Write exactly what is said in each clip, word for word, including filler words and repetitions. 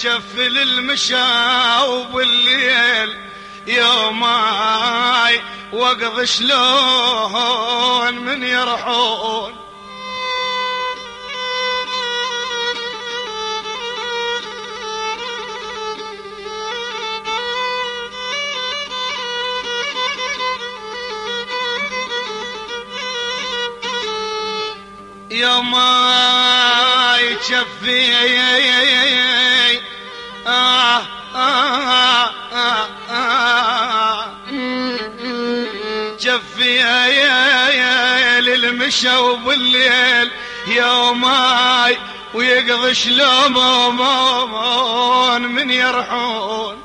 تشفل المشا وبالليل يوماي وقض شلون من يرحون. يوماي تشفي آه آه آه آه جفي للمشى وبالليل يوماي ويقضي شلون من يرحون.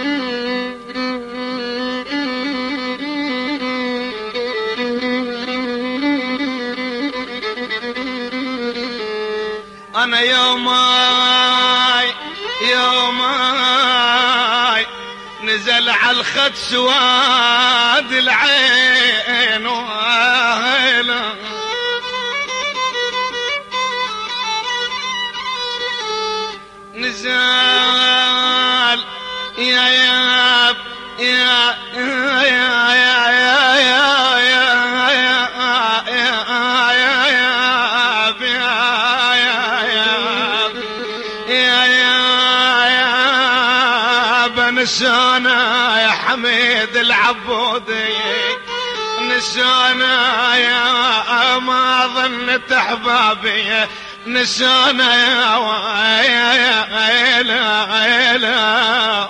أنا يوماي يوماي نزل على الخد سواد العين وهلا نزل يا ياب يا يا يا نسانا يا حميد العبودي نسانا يا ما ظنت احبابي نسانا يا ويلا ويلا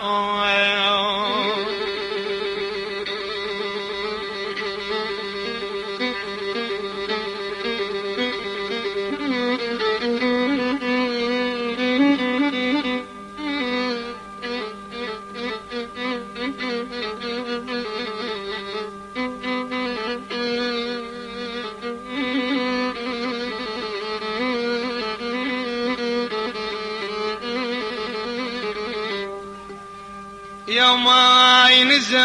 يوماي نزال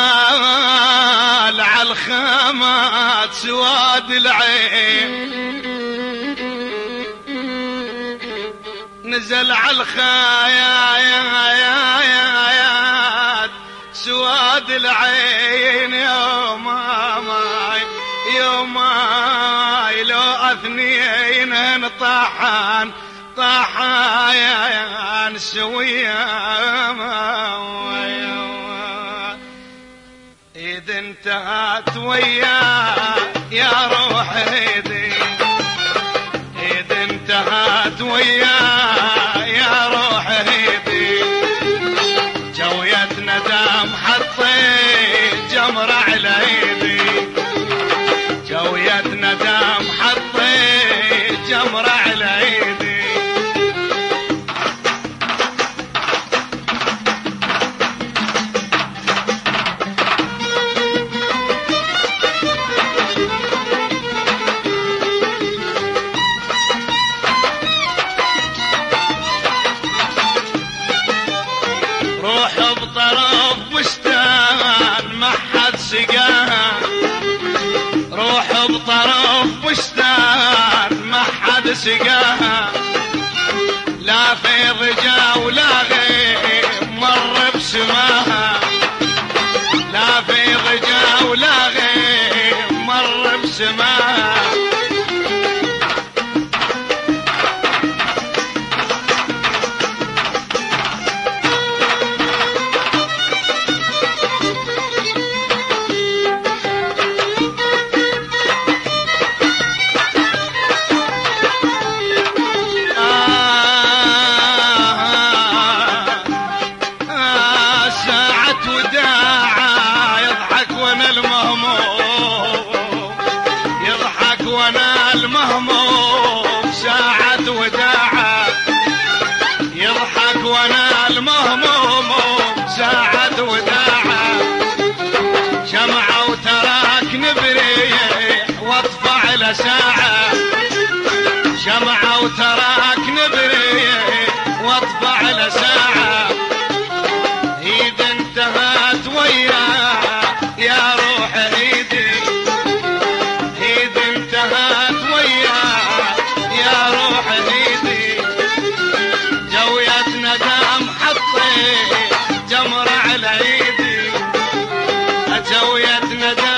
على الخامات سواد العين نزل على الخايات سواد العين يوماي يوماي لو اثنين طاحان طاحان سويا إذا انتهت ويا يا روح ايدي إذا انتهت ويا يا روح ايدي جوية ندم حطيت جمرة على ايدي جوية ندم حطيت جمرة على ايدي روح بطرف بستان ما حد سقاها لا في ضجا ولا غيم مر بسماها لا في ضجا ولا غيم مر بسماها المهموم ساعة وداعة يضحك وانا المهموم ساعة وداعة شمعة وتراك نبريح واطفع لساعة شمعة وتراك نبريح واطفع لساعة اذا انتهت ويا يا روح ايدي اذا انتهت ويا يا روح ايدي جوية ندم الندى